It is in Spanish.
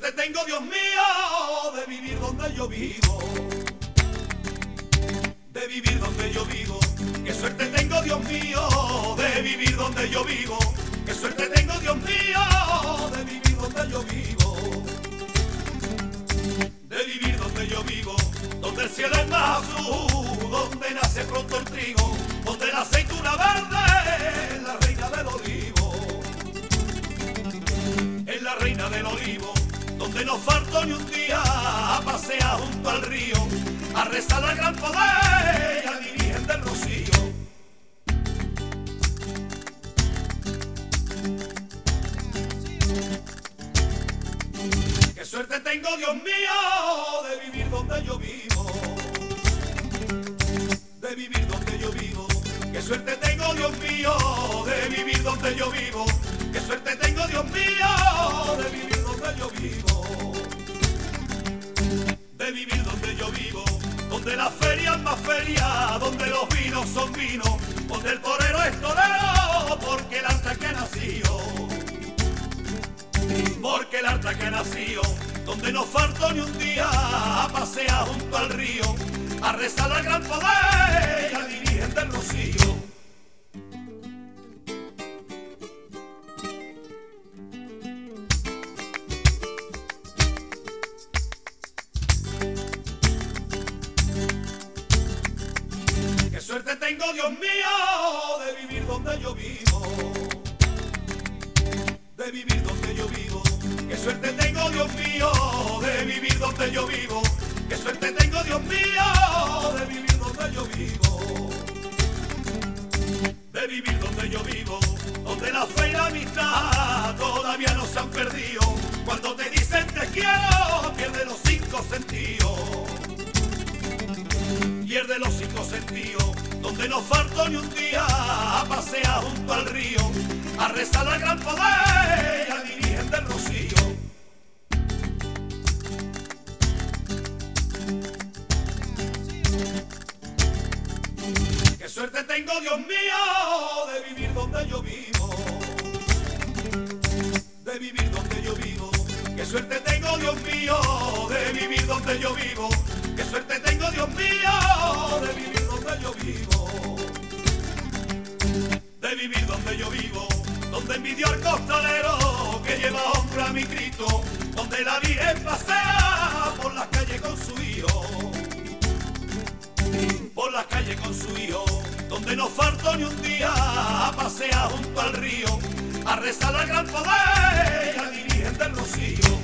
suerte tengo, Dios mío, de vivir donde yo vivo, de vivir donde yo vivo. Qué suerte tengo, Dios mío, de vivir donde yo vivo. Qué suerte tengo, Dios mío, de vivir donde yo vivo, de vivir donde yo vivo, donde el cielo es más azul, donde nace pronto el trigo, donde la aceituna verde es la reina del olivo, es la reina del olivo, donde no falto ni un día a pasear junto al río, a rezar al gran poder y a mi Virgen del Rocío. Qué suerte tengo, Dios mío, de vivir donde yo vivo, de vivir donde yo vivo. Qué suerte tengo, Dios mío, de vivir donde yo vivo. Qué suerte tengo, Dios mío, de vivir donde yo vivo, de vivir donde yo vivo, donde la feria es más feria, donde los vinos son vinos, donde el torero es torero, porque el arte que ha nacido, porque el arte que ha nacido, donde no falto ni un día a pasear junto al río, a rezar al gran poder y a mi Virgen del Rocío. Qué suerte tengo, Dios mío, de vivir donde yo vivo, de vivir donde yo vivo. Qué suerte tengo, Dios mío, de vivir donde yo vivo. Qué suerte tengo, Dios mío, de vivir donde yo vivo, de vivir donde yo vivo, donde la fe y la amistad todavía no se han perdido. Cuando te dicen te quiero, pierde los 5 sentidos, pierde los 5 sentidos, donde no falto ni un día a pasear junto al río, a rezar al gran poder y a mi Virgen del Rocío. Qué suerte tengo, Dios mío, de vivir donde yo vivo, de vivir donde yo vivo. Qué suerte tengo, Dios mío, de vivir donde yo vivo. Qué suerte tengo, Dios mío, de vivir donde yo vivo, de vivir donde yo vivo, donde envidió al costalero que lleva hombre a mi Cristo, donde la Virgen pasea por las calles con su hijo, por las calles con su hijo, donde no falto ni un día a pasear junto al río, a rezar al gran poder y a mi Virgen del Rocío.